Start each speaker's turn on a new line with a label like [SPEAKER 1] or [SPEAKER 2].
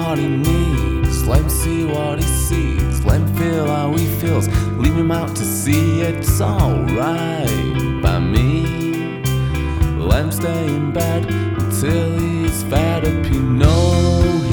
[SPEAKER 1] what he needs. Let him see what he sees. Let him feel how he feels. Leave him out to sea. It's alright by me. Let him stay in bed until he's fed up. You know